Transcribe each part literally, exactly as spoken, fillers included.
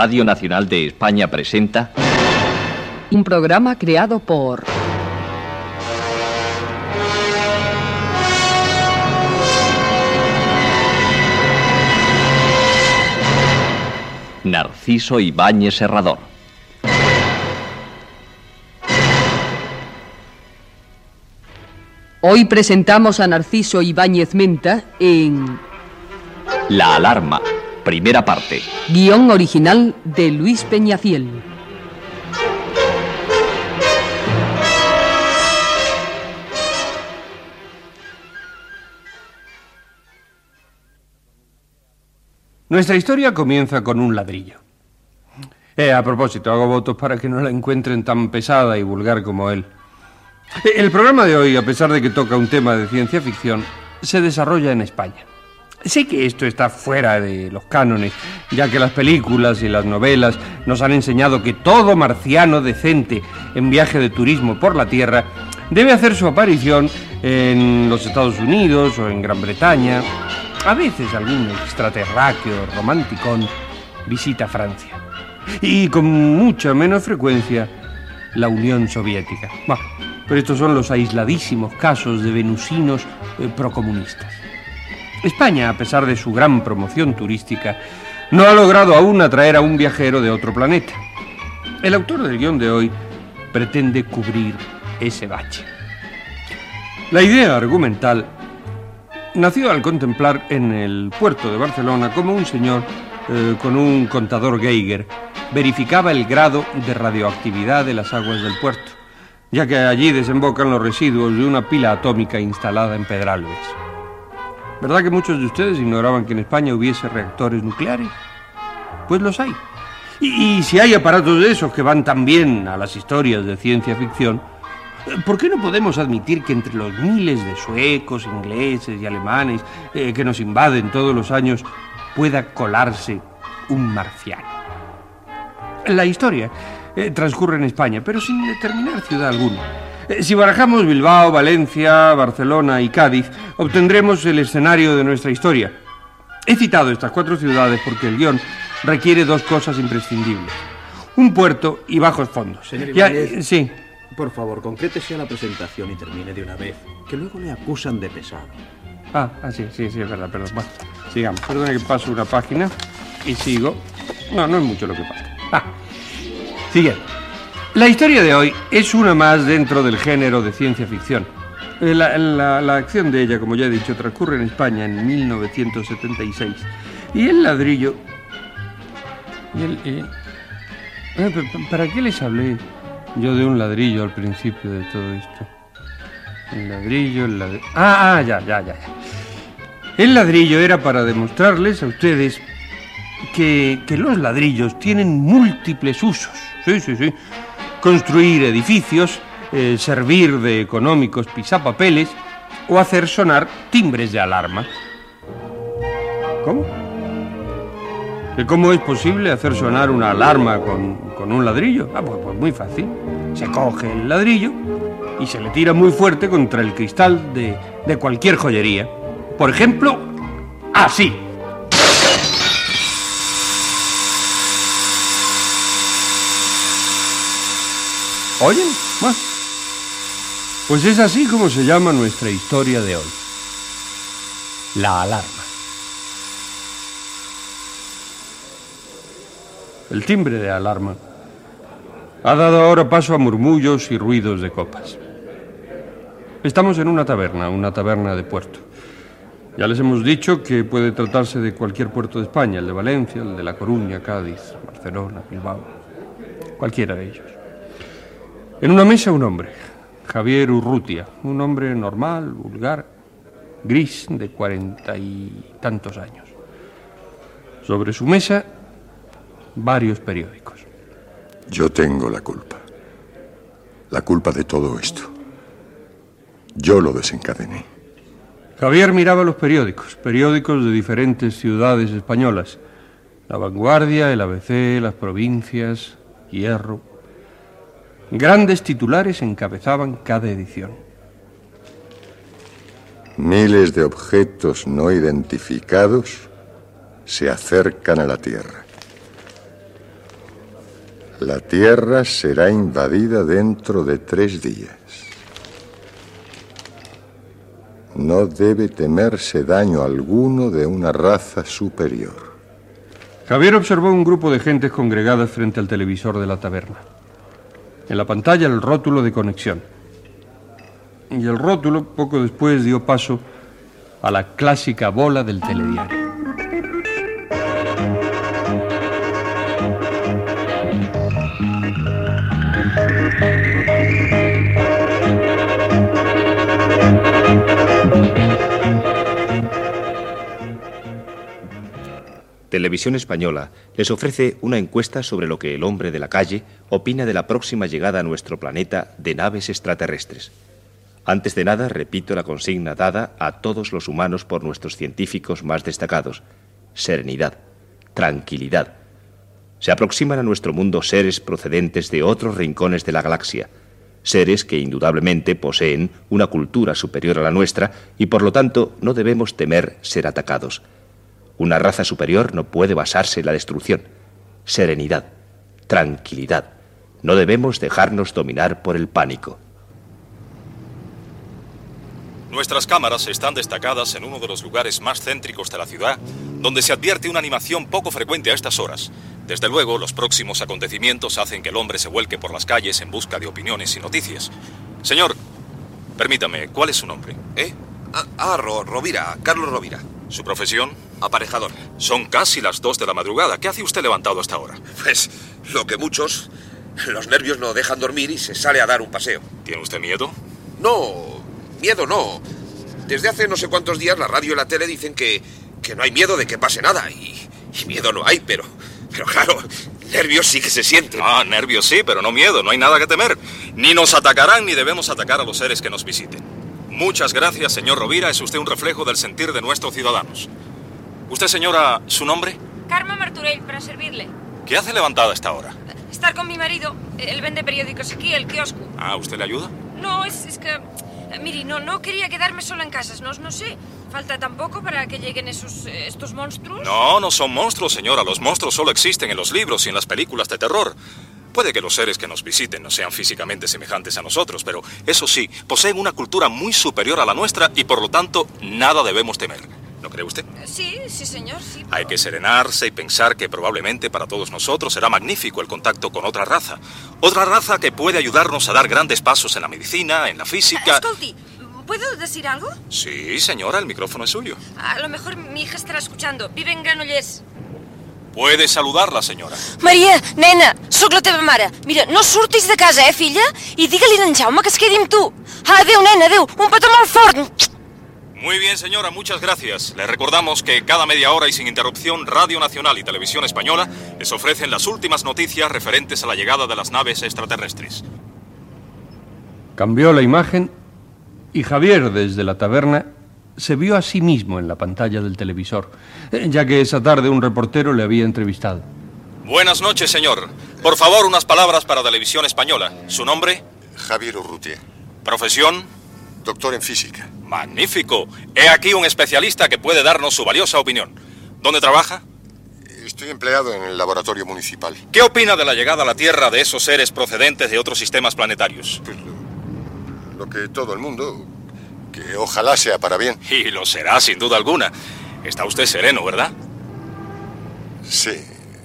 Radio Nacional de España presenta... Un programa creado por... Narciso Ibáñez Serrador. Hoy presentamos a Narciso Ibáñez Menta en... La alarma, primera parte. Guión original de Luis Peñafiel. Nuestra historia comienza con un ladrillo. Eh, a propósito, hago votos para que no la encuentren tan pesada y vulgar como él. El programa de hoy, a pesar de que toca un tema de ciencia ficción, se desarrolla en España. Sé que esto está fuera de los cánones, ya que las películas y las novelas nos han enseñado que todo marciano decente en viaje de turismo por la Tierra debe hacer su aparición en los Estados Unidos o en Gran Bretaña. A veces algún extraterráqueo romanticón visita Francia. Y con mucha menos frecuencia la Unión Soviética. Bueno, pero estos son los aisladísimos casos de venusinos eh, procomunistas. España, a pesar de su gran promoción turística, no ha logrado aún atraer a un viajero de otro planeta. El autor del guión de hoy pretende cubrir ese bache. La idea argumental nació al contemplar en el puerto de Barcelona cómo un señor eh, con un contador Geiger verificaba el grado de radioactividad de las aguas del puerto, ya que allí desembocan los residuos de una pila atómica instalada en Pedralbes. ¿Verdad que muchos de ustedes ignoraban que en España hubiese reactores nucleares? Pues los hay. Y, y si hay aparatos de esos que van tan bien a las historias de ciencia ficción, ¿por qué no podemos admitir que entre los miles de suecos, ingleses y alemanes eh, que nos invaden todos los años pueda colarse un marciano? La historia eh, transcurre en España, pero sin determinar ciudad alguna. Eh, si barajamos Bilbao, Valencia, Barcelona y Cádiz, obtendremos el escenario de nuestra historia. He citado estas cuatro ciudades porque el guión requiere dos cosas imprescindibles: un puerto y bajos fondos. Señor Ibáñez, ya, sí. Por favor, concrétese a la presentación y termine de una vez, que luego le acusan de pesado. Ah, ah, sí, sí, sí, es verdad, perdón. Bueno, sigamos. Perdona que paso una página y sigo. No, no es mucho lo que pasa. Ah, sigue. La historia de hoy es una más dentro del género de ciencia ficción. La, la, la acción de ella, como ya he dicho, transcurre en España en mil novecientos setenta y seis. Y el ladrillo... Y el, eh, eh, ¿Para qué les hablé yo de un ladrillo al principio de todo esto? El ladrillo, el ladrillo... Ah, ah, ya, ya, ya, ya. El ladrillo era para demostrarles a ustedes que, que los ladrillos tienen múltiples usos. Sí, sí, sí. Construir edificios, eh, servir de económicos pisapapeles o hacer sonar timbres de alarma. ¿Cómo? ¿Cómo es posible hacer sonar una alarma con, con un ladrillo? Ah, pues, pues muy fácil. Se coge el ladrillo y se le tira muy fuerte contra el cristal de, de cualquier joyería. Por ejemplo, así. ¿Oyen? Bueno, pues es así como se llama nuestra historia de hoy. La alarma. El timbre de alarma ha dado ahora paso a murmullos y ruidos de copas. Estamos en una taberna, una taberna de puerto. Ya les hemos dicho que puede tratarse de cualquier puerto de España, el de Valencia, el de La Coruña, Cádiz, Barcelona, Bilbao, cualquiera de ellos. En una mesa un hombre, Javier Urrutia, un hombre normal, vulgar, gris, de cuarenta y tantos años. Sobre su mesa, varios periódicos. Yo tengo la culpa. La culpa de todo esto. Yo lo desencadené. Javier miraba los periódicos, periódicos de diferentes ciudades españolas. La Vanguardia, el A B C, Las Provincias, Hierro. Grandes titulares encabezaban cada edición. Miles de objetos no identificados se acercan a la Tierra. La Tierra será invadida dentro de tres días. No debe temerse daño alguno de una raza superior. Javier observó un grupo de gentes congregadas frente al televisor de la taberna. En la pantalla el rótulo de conexión. Y el rótulo poco después dio paso a la clásica bola del telediario. Televisión Española les ofrece una encuesta sobre lo que el hombre de la calle opina de la próxima llegada a nuestro planeta de naves extraterrestres. Antes de nada, repito la consigna dada a todos los humanos por nuestros científicos más destacados. Serenidad, tranquilidad. Se aproximan a nuestro mundo seres procedentes de otros rincones de la galaxia. Seres que indudablemente poseen una cultura superior a la nuestra y por lo tanto no debemos temer ser atacados. Una raza superior no puede basarse en la destrucción. Serenidad, tranquilidad. No debemos dejarnos dominar por el pánico. Nuestras cámaras están destacadas en uno de los lugares más céntricos de la ciudad, donde se advierte una animación poco frecuente a estas horas. Desde luego, los próximos acontecimientos hacen que el hombre se vuelque por las calles en busca de opiniones y noticias. Señor, permítame, ¿cuál es su nombre? ¿Eh? Ah, ah Ro, Rovira, Carlos Rovira. ¿Su profesión? Aparejador. Son casi las dos de la madrugada. ¿Qué hace usted levantado hasta ahora? Pues lo que muchos. Los nervios no dejan dormir y se sale a dar un paseo. ¿Tiene usted miedo? No, miedo no. Desde hace no sé cuántos días la radio y la tele dicen que, que no hay miedo de que pase nada. Y, y miedo no hay, pero, pero claro, nervios sí que se sienten. Ah, nervios sí, pero no miedo. No hay nada que temer. Ni nos atacarán ni debemos atacar a los seres que nos visiten. Muchas gracias, señor Rovira. Es usted un reflejo del sentir de nuestros ciudadanos. ¿Usted, señora, su nombre? Carme Martorell, para servirle. ¿Qué hace levantada a esta hora? Estar con mi marido. Él vende periódicos aquí, el kiosco. Ah, ¿usted le ayuda? No, es, es que... Mire, no, no quería quedarme sola en casa. No, no sé. ¿Falta tampoco para que lleguen esos, estos monstruos? No, no son monstruos, señora. Los monstruos solo existen en los libros y en las películas de terror. Puede que los seres que nos visiten no sean físicamente semejantes a nosotros, pero eso sí, poseen una cultura muy superior a la nuestra y por lo tanto nada debemos temer. ¿No cree usted? Sí, sí, señor, sí. Hay que serenarse y pensar que probablemente para todos nosotros será magnífico el contacto con otra raza. Otra raza que puede ayudarnos a dar grandes pasos en la medicina, en la física... Escolti, ¿puedo decir algo? Sí, señora, el micrófono es suyo. A lo mejor mi hija estará escuchando. Vive en Granollers. Puede saludarla, senyora. Maria, nena, sóc la teva mare. Mira, no surtis de casa, eh, filla? I digue-li a en Jaume que es quedi amb tu. Adéu, nena, adéu. Un petó molt fort. Muy bien, señora, muchas gracias. Les recordamos que cada media hora y sin interrupción Radio Nacional y Televisión Española les ofrecen las últimas noticias referentes a la llegada de las naves extraterrestres. Cambió la imagen y Javier, desde la taberna, se vio a sí mismo en la pantalla del televisor, ya que esa tarde un reportero le había entrevistado. Buenas noches, señor. Por favor, unas palabras para Televisión Española. ¿Su nombre? Javier Urrutia. ¿Profesión? Doctor en física. Magnífico. He aquí un especialista que puede darnos su valiosa opinión. ¿Dónde trabaja? Estoy empleado en el laboratorio municipal. ¿Qué opina de la llegada a la Tierra de esos seres procedentes de otros sistemas planetarios? Pues lo, lo que todo el mundo... que ojalá sea para bien. Y lo será, sin duda alguna. Está usted sereno, ¿verdad? Sí.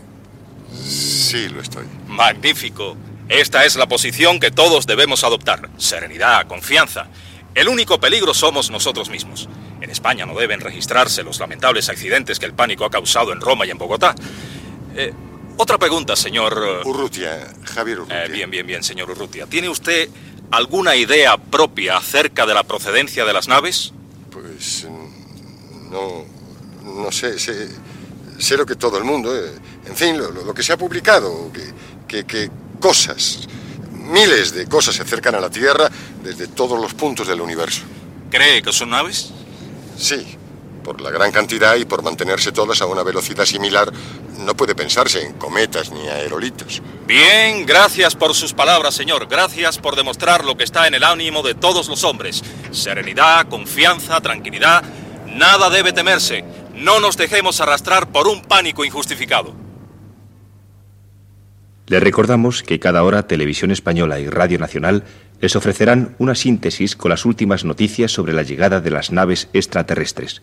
Sí, lo estoy. Magnífico. Esta es la posición que todos debemos adoptar. Serenidad, confianza. El único peligro somos nosotros mismos. En España no deben registrarse los lamentables accidentes que el pánico ha causado en Roma y en Bogotá. Eh, otra pregunta, señor... Urrutia, Javier Urrutia. Eh, bien, bien, bien, señor Urrutia. ¿Tiene usted alguna idea propia acerca de la procedencia de las naves? Pues... no... no sé, sé... sé lo que todo el mundo... Eh, en fin, lo, lo que se ha publicado, que, que, que cosas... miles de cosas se acercan a la Tierra desde todos los puntos del universo. ¿Cree que son naves? Sí, por la gran cantidad y por mantenerse todas a una velocidad similar, no puede pensarse en cometas ni aerolitos. Bien, gracias por sus palabras, señor. Gracias por demostrar lo que está en el ánimo de todos los hombres. Serenidad, confianza, tranquilidad. Nada debe temerse. No nos dejemos arrastrar por un pánico injustificado. Les recordamos que cada hora Televisión Española y Radio Nacional les ofrecerán una síntesis con las últimas noticias sobre la llegada de las naves extraterrestres.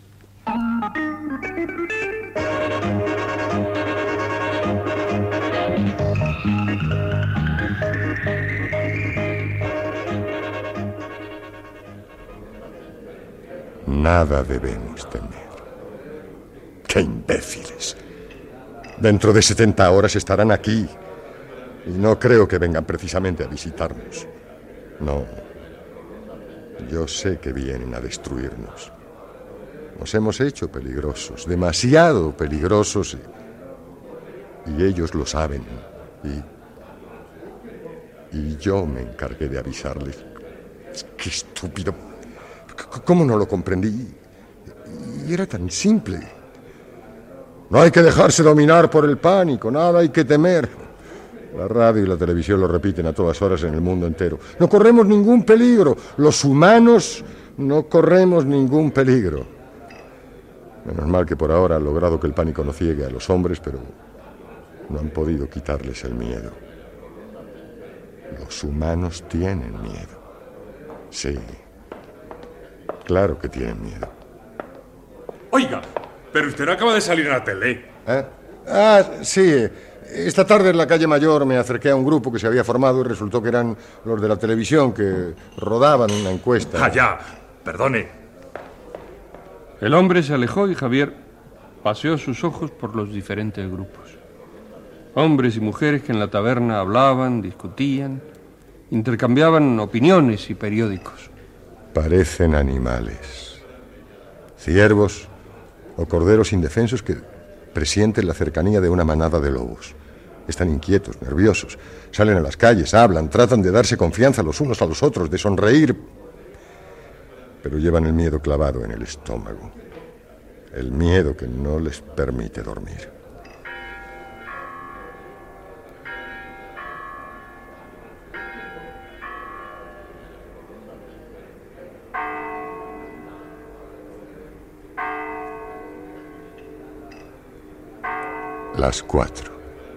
Nada debemos temer. ¡Qué imbéciles! Dentro de setenta horas estarán aquí. Y no creo que vengan precisamente a visitarnos. No. Yo sé que vienen a destruirnos. Nos hemos hecho peligrosos, demasiado peligrosos. Y, y ellos lo saben. Y, y yo me encargué de avisarles. ¡Qué estúpido! ¿Cómo no lo comprendí? Y era tan simple. No hay que dejarse dominar por el pánico, nada hay que temer. La radio y la televisión lo repiten a todas horas en el mundo entero. No corremos ningún peligro. Los humanos no corremos ningún peligro. Menos mal que por ahora han logrado que el pánico no ciegue a los hombres, pero no han podido quitarles el miedo. Los humanos tienen miedo. Sí. Claro que tienen miedo. Oiga, pero usted no acaba de salir a la tele. ¿Eh? Ah, sí. Esta tarde en la calle Mayor me acerqué a un grupo que se había formado y resultó que eran los de la televisión que rodaban una encuesta. Ah, ya. Perdone. El hombre se alejó y Javier paseó sus ojos por los diferentes grupos. Hombres y mujeres que en la taberna hablaban, discutían, intercambiaban opiniones y periódicos. Parecen animales, ciervos o corderos indefensos que presienten la cercanía de una manada de lobos. Están inquietos, nerviosos, salen a las calles, hablan, tratan de darse confianza los unos a los otros, de sonreír, pero llevan el miedo clavado en el estómago, el miedo que no les permite dormir. Las cuatro.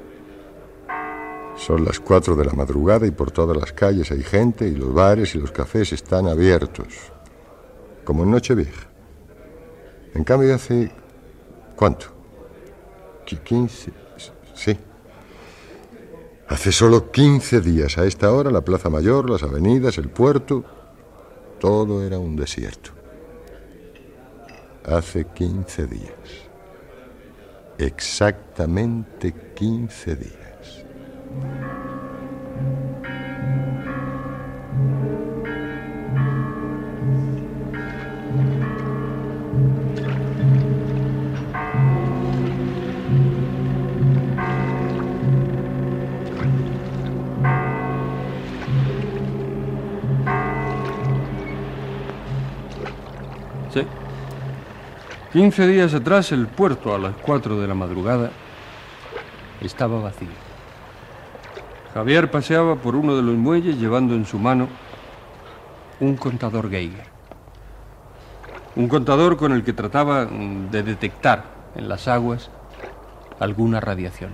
Son las cuatro de la madrugada y por todas las calles hay gente y los bares y los cafés están abiertos, como en Nochevieja. En cambio hace... ¿cuánto? quince... sí. Hace solo quince días a esta hora la Plaza Mayor, las avenidas, el puerto, todo era un desierto. Hace quince días. Exactamente quince días. Sí. Quince días atrás, el puerto a las cuatro de la madrugada estaba vacío. Javier paseaba por uno de los muelles llevando en su mano un contador Geiger. Un contador con el que trataba de detectar en las aguas alguna radiación.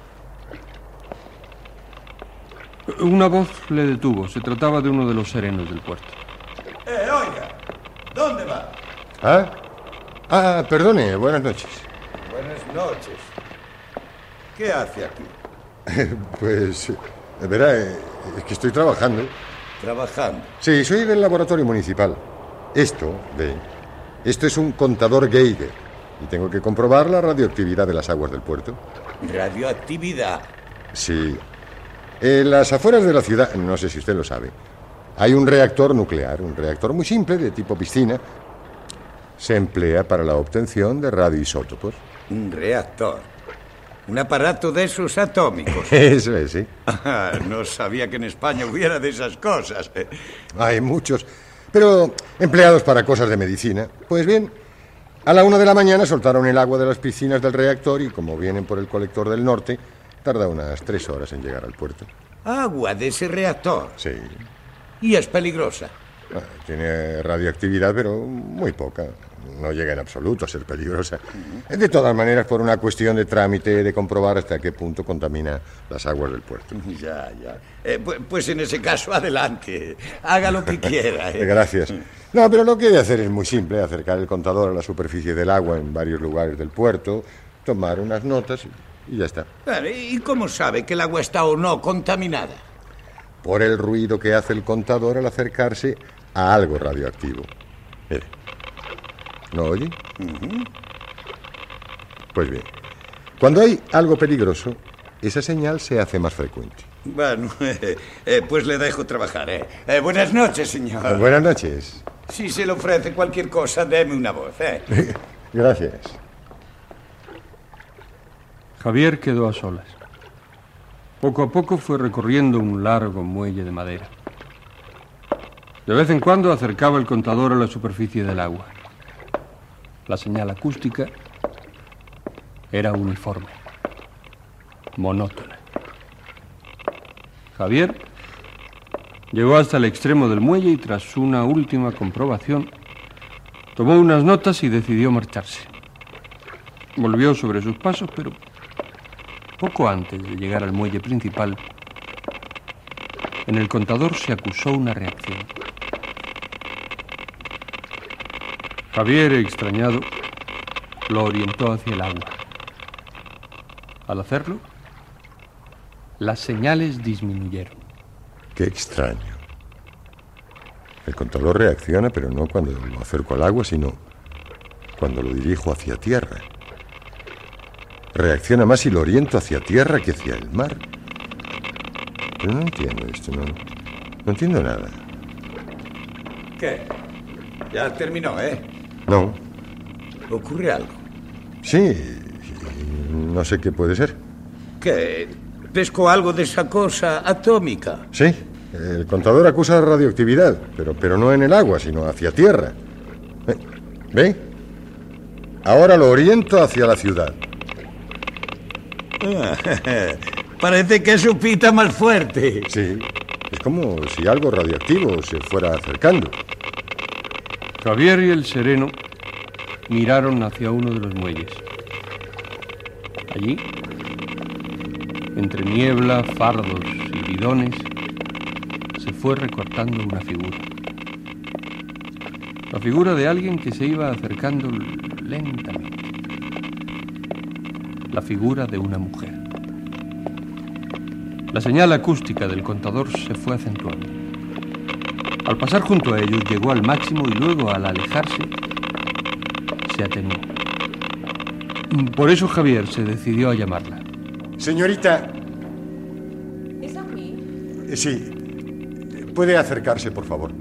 Una voz le detuvo. Se trataba de uno de los serenos del puerto. ¡Eh, oiga! ¿Dónde va? ¿Ah? Ah, perdone, buenas noches. Buenas noches. ¿Qué hace aquí? Pues, verá, es que estoy trabajando. ¿Trabajando? Sí, soy del laboratorio municipal. Esto, ve, esto es un contador Geiger. Y tengo que comprobar la radioactividad de las aguas del puerto. ¿Radioactividad? Sí. En las afueras de la ciudad, no sé si usted lo sabe, hay un reactor nuclear, un reactor muy simple, de tipo piscina. Se emplea para la obtención de radioisótopos. Un reactor. Un aparato de esos atómicos. Eso es, sí. Ah, no sabía que en España hubiera de esas cosas. Hay muchos, pero empleados para cosas de medicina. Pues bien, a la una de la mañana soltaron el agua de las piscinas del reactor y como vienen por el colector del norte, tarda unas tres horas en llegar al puerto. ¿Agua de ese reactor? Sí. ¿Y es peligrosa? Bueno, tiene radioactividad, pero muy poca. No llega en absoluto a ser peligrosa. De todas maneras, por una cuestión de trámite, de comprobar hasta qué punto contamina las aguas del puerto. Ya, ya. Eh, pues, pues en ese caso, adelante. Haga lo que quiera. ¿eh? Gracias. No, pero lo que he de hacer es muy simple. Acercar el contador a la superficie del agua en varios lugares del puerto, tomar unas notas y, y ya está. ¿Y cómo sabe que el agua está o no contaminada? Por el ruido que hace el contador al acercarse a algo radioactivo. Mire. ¿No oye? Uh-huh. Pues bien, cuando hay algo peligroso, esa señal se hace más frecuente. Bueno, eh, eh, pues le dejo trabajar, ¿eh? eh buenas noches, señor. Eh, buenas noches. Si se le ofrece cualquier cosa, deme una voz, ¿eh? Gracias. Javier quedó a solas. Poco a poco fue recorriendo un largo muelle de madera. De vez en cuando acercaba el contador a la superficie del agua. La señal acústica era uniforme, monótona. Javier llegó hasta el extremo del muelle y tras una última comprobación tomó unas notas y decidió marcharse. Volvió sobre sus pasos, pero poco antes de llegar al muelle principal, en el contador se acusó una reacción. Javier, extrañado, lo orientó hacia el agua. Al hacerlo, las señales disminuyeron. Qué extraño. El contador reacciona, pero no cuando lo acerco al agua, sino cuando lo dirijo hacia tierra. Reacciona más si lo oriento hacia tierra que hacia el mar. Pero no entiendo esto, no, no entiendo nada. ¿Qué? Ya terminó, ¿eh? No. ¿Ocurre algo? Sí, no sé qué puede ser. ¿Qué? ¿Pescó algo de esa cosa atómica? Sí, el contador acusa radioactividad, pero, pero no en el agua, sino hacia tierra. ¿Ve? Ahora lo oriento hacia la ciudad. Ah, parece que eso pita más fuerte. Sí, es como si algo radioactivo se fuera acercando. Javier y el sereno miraron hacia uno de los muelles. Allí, entre niebla, fardos y bidones, se fue recortando una figura. La figura de alguien que se iba acercando lentamente. La figura de una mujer. La señal acústica del contador se fue acentuando. Al pasar junto a ellos llegó al máximo y luego, al alejarse, se atenuó. Por eso Javier se decidió a llamarla. Señorita. ¿Es a mí? Sí. ¿Puede acercarse, por favor?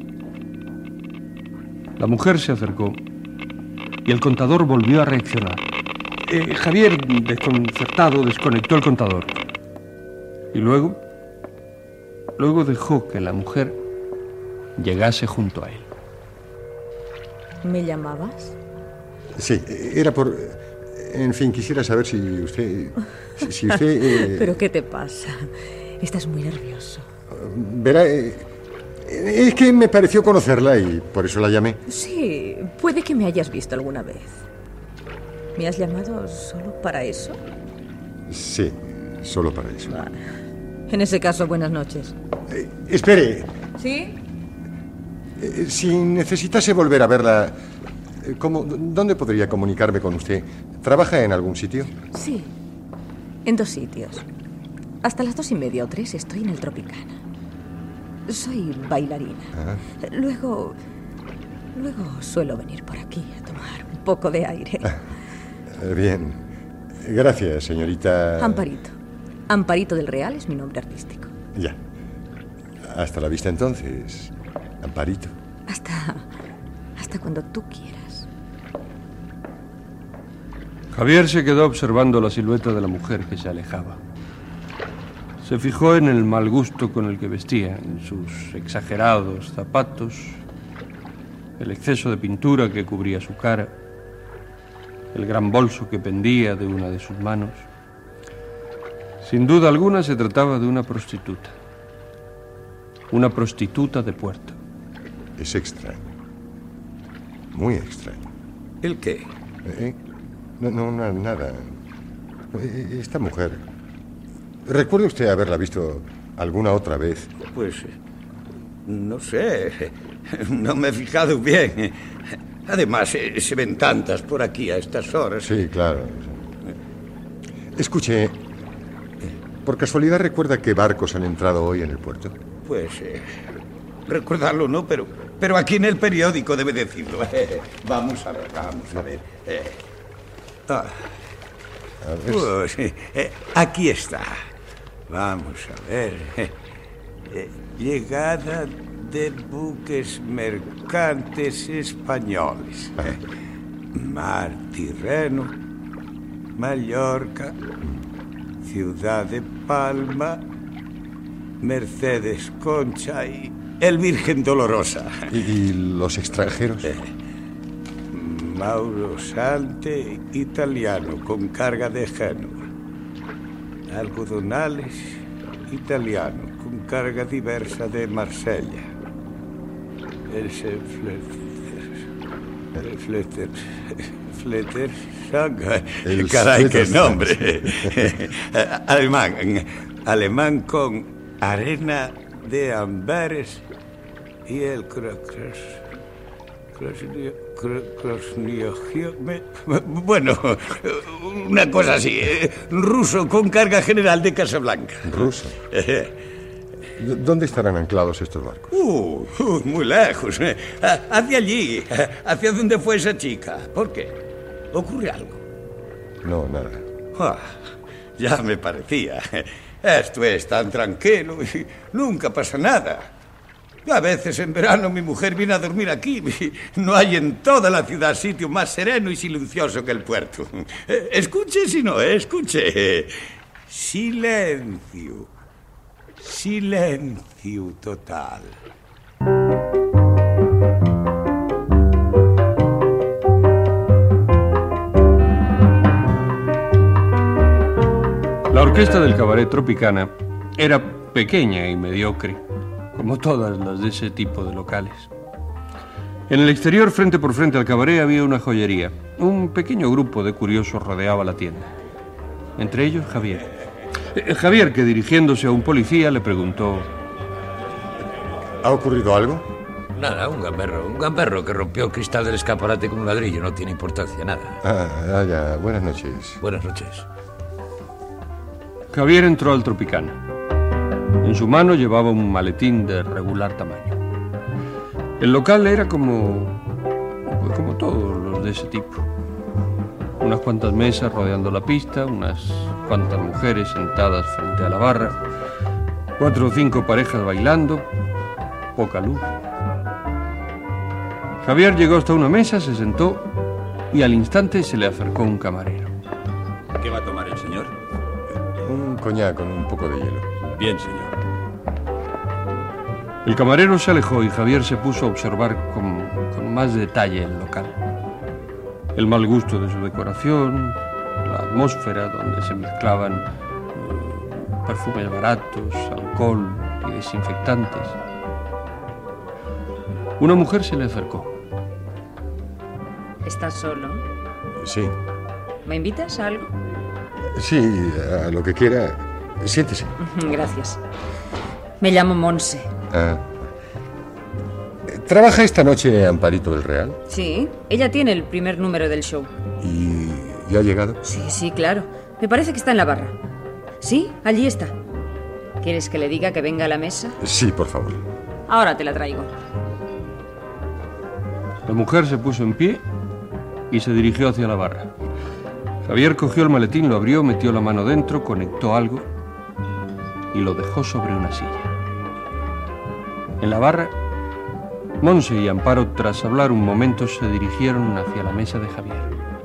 La mujer se acercó y el contador volvió a reaccionar. Eh, Javier, desconcertado, desconectó el contador. Y luego, luego dejó que la mujer llegase junto a él. ¿Me llamabas? Sí, era por... En fin, quisiera saber si usted... Si, si usted... Eh... ¿Pero qué te pasa? Estás muy nervioso. Verá, eh, es que me pareció conocerla y por eso la llamé. Sí, puede que me hayas visto alguna vez. ¿Me has llamado solo para eso? Sí, solo para eso. Vale. En ese caso, buenas noches. Eh, espere. ¿Sí? Eh, si necesitase volver a verla, ¿cómo, ¿dónde podría comunicarme con usted? ¿Trabaja en algún sitio? Sí, en dos sitios. Hasta las dos y media o tres estoy en el Tropicana. Soy bailarina. Ah. Luego, luego suelo venir por aquí a tomar un poco de aire. Ah, bien. Gracias, señorita... Amparito. Amparito del Real es mi nombre artístico. Ya. Hasta la vista entonces, Amparito. Hasta... hasta cuando tú quieras. Javier se quedó observando la silueta de la mujer que se alejaba. Se fijó en el mal gusto con el que vestía, en sus exagerados zapatos, el exceso de pintura que cubría su cara, el gran bolso que pendía de una de sus manos. Sin duda alguna se trataba de una prostituta. Una prostituta de puerto. Es extraño. Muy extraño. ¿El qué? ¿Eh? No, no, no, nada. Eh, Esta mujer... ¿Recuerda usted haberla visto alguna otra vez? Pues... no sé. No me he fijado bien. Además, eh, se ven tantas por aquí a estas horas. Sí, claro. Escuche, ¿por casualidad recuerda qué barcos han entrado hoy en el puerto? Pues... Eh, recordarlo no, pero... Pero aquí en el periódico debe decirlo. Vamos a ver, vamos a ver. Eh, ah. A ver. Pues, eh, aquí está. Vamos a ver. Eh, llegada de buques mercantes españoles. Eh, Mar Tirreno, Mallorca, Ciudad de Palma, Mercedes Concha y el Virgen Dolorosa. ¿Y, y los extranjeros? Eh, Mauro Sante, italiano, con carga de Génova. Algodonales, italiano, con carga diversa de Marsella. El Fletter... Fletter... Fletter... El Caray, qué Fletter nombre. Alemán. Alemán con arena de Amberes y el Crocros... Bueno, una cosa así. Ruso con carga general de Casablanca. ¿Ruso? ¿Dónde estarán anclados estos barcos? Uh, uh, muy lejos. Hacia allí, hacia donde fue esa chica. ¿Por qué? ¿Ocurre algo? No, nada. Ah, ya me parecía. Esto es tan tranquilo y nunca pasa nada. A veces en verano mi mujer viene a dormir aquí. No hay en toda la ciudad sitio más sereno y silencioso que el puerto. Escuche si no, escuche. Silencio. Silencio total. La orquesta del cabaret Tropicana era pequeña y mediocre, como todas las de ese tipo de locales. En el exterior, frente por frente al cabaret, había una joyería. Un pequeño grupo de curiosos rodeaba la tienda. Entre ellos, Javier. Eh, Javier, que dirigiéndose a un policía, le preguntó... ¿Ha ocurrido algo? Nada, un gamberro. Un gamberro que rompió el cristal del escaparate con un ladrillo. No tiene importancia, nada. Ah, ah, ya. Buenas noches. Buenas noches. Javier entró al Tropicana. En su mano llevaba un maletín de regular tamaño. El local era como... como todos los de ese tipo. Unas cuantas mesas rodeando la pista, unas cuantas mujeres sentadas frente a la barra, cuatro o cinco parejas bailando, poca luz. Javier llegó hasta una mesa, se sentó y al instante se le acercó un camarero. ¿Qué va a tomar el señor? Un coñac con un poco de hielo. Bien, señor. El camarero se alejó y Javier se puso a observar con, con más detalle el local. El mal gusto de su decoración, la atmósfera donde se mezclaban eh, perfumes baratos, alcohol y desinfectantes. Una mujer se le acercó. ¿Estás solo? Sí. ¿Me invitas a algo? Sí, a lo que quiera. Siéntese. Gracias. Me llamo Monse. Ah. ¿Trabaja esta noche Amparito del Real? Sí, ella tiene el primer número del show. ¿Y ya ha llegado? Sí, sí, claro. Me parece que está en la barra. Sí, allí está. ¿Quieres que le diga que venga a la mesa? Sí, por favor. Ahora te la traigo. La mujer se puso en pie y se dirigió hacia la barra. Javier cogió el maletín, lo abrió, metió la mano dentro, conectó algo y lo dejó sobre una silla. En la barra, Monse y Amparo, tras hablar un momento, se dirigieron hacia la mesa de Javier.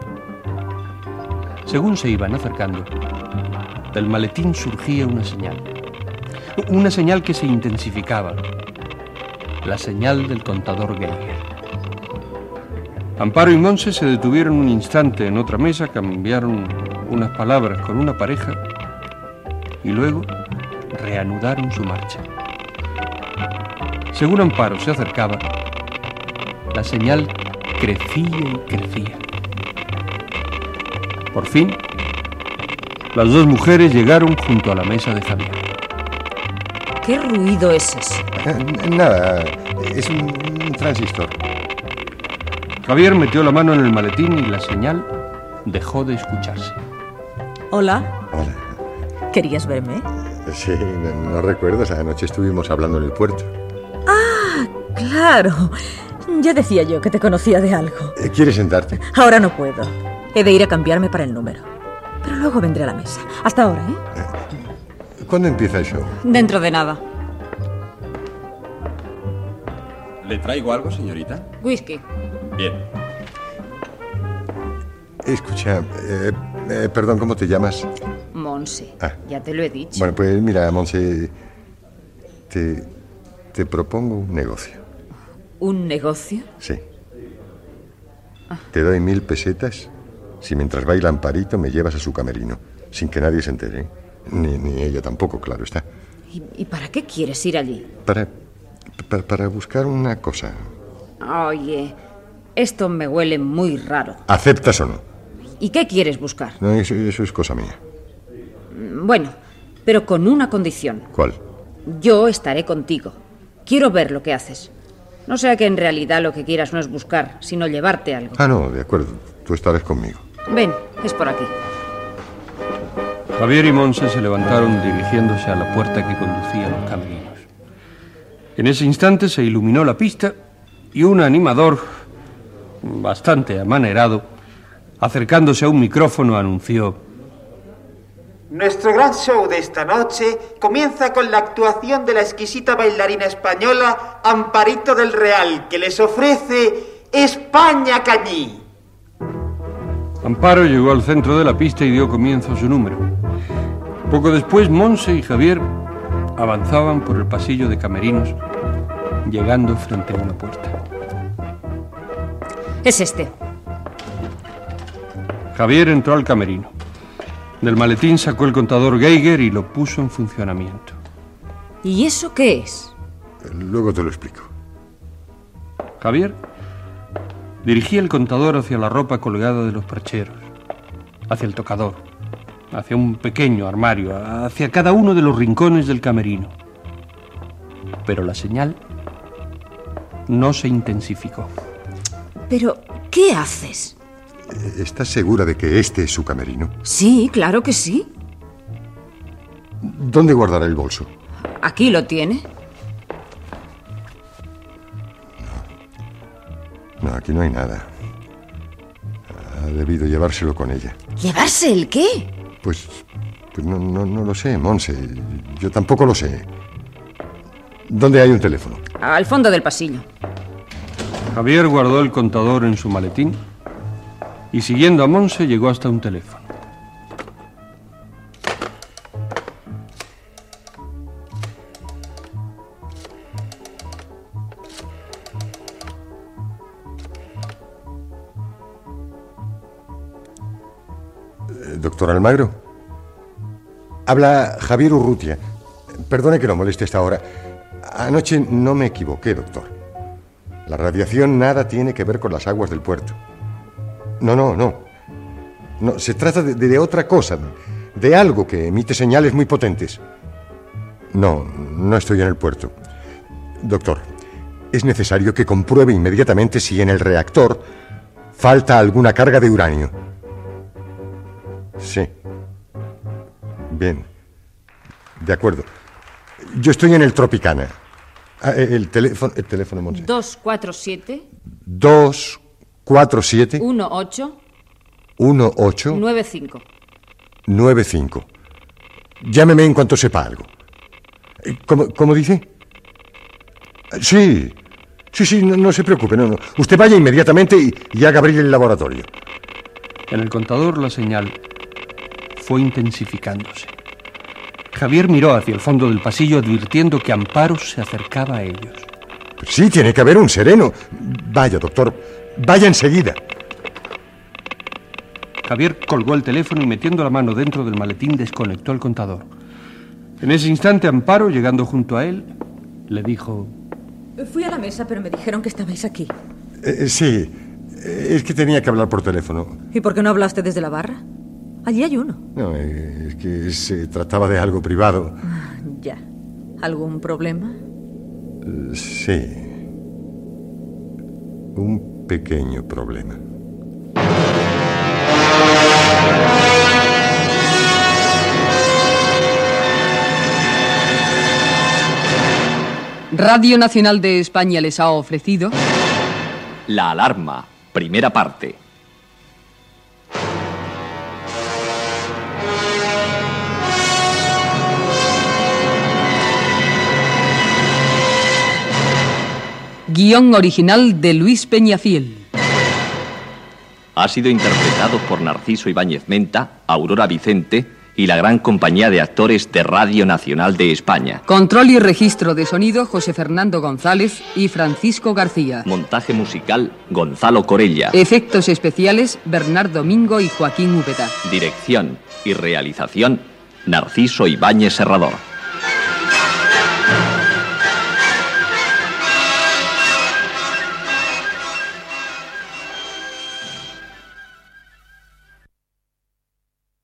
Según se iban acercando, del maletín surgía una señal. Una señal que se intensificaba. La señal del contador Geiger. Amparo y Monse se detuvieron un instante en otra mesa, cambiaron unas palabras con una pareja y luego reanudaron su marcha. Según Amparo se acercaba, La señal crecía y crecía. Por fin, las dos mujeres llegaron junto a la mesa de Javier. ¿Qué ruido es ese? Nada, es un, un transistor. Javier metió la mano en el maletín y la señal dejó de escucharse. Hola. Hola. ¿Querías verme? Sí, no, no recuerdas, anoche estuvimos hablando en el puerto. Ah, claro. Ya decía yo que te conocía de algo. ¿Quieres sentarte? Ahora no puedo. He de ir a cambiarme para el número. Pero luego vendré a la mesa. Hasta ahora, ¿eh? ¿Cuándo empieza el show? Dentro de nada. ¿Le traigo algo, señorita? Whisky. Bien. Escucha, eh, eh, perdón, ¿cómo te llamas? Monse. Ah. Ya te lo he dicho. Bueno, pues mira, Monse, te, te propongo un negocio. ¿Un negocio? Sí. Ah. Te doy mil pesetas si mientras baila Amparito me llevas a su camerino, sin que nadie se entere. Ni, ni ella tampoco, claro está. ¿Y, ¿Y para qué quieres ir allí? Para, para, para buscar una cosa. Oye, esto me huele muy raro. ¿Aceptas o no? ¿Y qué quieres buscar? No, eso, eso es cosa mía. Bueno, pero con una condición. ¿Cuál? Yo estaré contigo. Quiero ver lo que haces. No sea que en realidad lo que quieras no es buscar, sino llevarte algo. Ah, no, de acuerdo. Tú estarás conmigo. Ven, es por aquí. Javier y Monse se levantaron dirigiéndose a la puerta que conducía a los camerinos. En ese instante se iluminó la pista y un animador, bastante amanerado, acercándose a un micrófono, anunció: Nuestro gran show de esta noche comienza con la actuación de la exquisita bailarina española Amparito del Real, que les ofrece España Cañí. Amparo llegó al centro de la pista y dio comienzo a su número. Poco después, Monse y Javier avanzaban por el pasillo de camerinos, llegando frente a una puerta. Es este. Javier entró al camerino. Del maletín sacó el contador Geiger y lo puso en funcionamiento. ¿Y eso qué es? Luego te lo explico. Javier dirigía el contador hacia la ropa colgada de los percheros, hacia el tocador, hacia un pequeño armario, hacia cada uno de los rincones del camerino. Pero la señal no se intensificó. ¿Pero qué haces? ¿Estás segura de que este es su camerino? Sí, claro que sí. ¿Dónde guardará el bolso? Aquí lo tiene. No, aquí no hay nada. Ha debido llevárselo con ella. ¿Llevarse el qué? Pues, pues no, no, no lo sé, Monse. Yo tampoco lo sé. ¿Dónde hay un teléfono? Al fondo del pasillo. Javier guardó el contador en su maletín y, siguiendo a Monse, llegó hasta un teléfono. Doctor Almagro. Habla Javier Urrutia. Perdone que lo moleste esta hora. Anoche no me equivoqué, doctor. La radiación nada tiene que ver con las aguas del puerto. No, no, no. No, se trata de, de otra cosa, de algo que emite señales muy potentes. No, no estoy en el puerto. Doctor, es necesario que compruebe inmediatamente si en el reactor falta alguna carga de uranio. Sí. Bien. De acuerdo. Yo estoy en el Tropicana. Ah, el teléfono, el teléfono, Monse. dos cuatro siete. dos cuatro siete. uno ocho. uno ocho. nueve cinco. nueve cinco. Llámeme en cuanto sepa algo. ¿Cómo, cómo dice? Sí. Sí, sí, no, no se preocupe. No, no. Usted vaya inmediatamente y, y haga abrir el laboratorio. En el contador la señal fue intensificándose. Javier miró hacia el fondo del pasillo advirtiendo que Amparo se acercaba a ellos. Sí, tiene que haber un sereno. Vaya, doctor, vaya enseguida. Javier colgó el teléfono y, metiendo la mano dentro del maletín, desconectó el contador. En ese instante, Amparo, llegando junto a él, le dijo: Fui a la mesa, pero me dijeron que estabais aquí. Eh, sí, es que tenía que hablar por teléfono. ¿Y por qué no hablaste desde la barra? Allí hay uno. No, es que se trataba de algo privado. Ya. ¿Algún problema? Eh, sí. Un pequeño problema. Radio Nacional de España les ha ofrecido La Alarma, primera parte. Guión original de Luis Peñafiel. Ha sido interpretado por Narciso Ibáñez Menta, Aurora Vicente y la gran compañía de actores de Radio Nacional de España. Control y registro de sonido, José Fernando González y Francisco García. Montaje musical, Gonzalo Corella. Efectos especiales, Bernardo Domingo y Joaquín Úbeda. Dirección y realización, Narciso Ibáñez Serrador.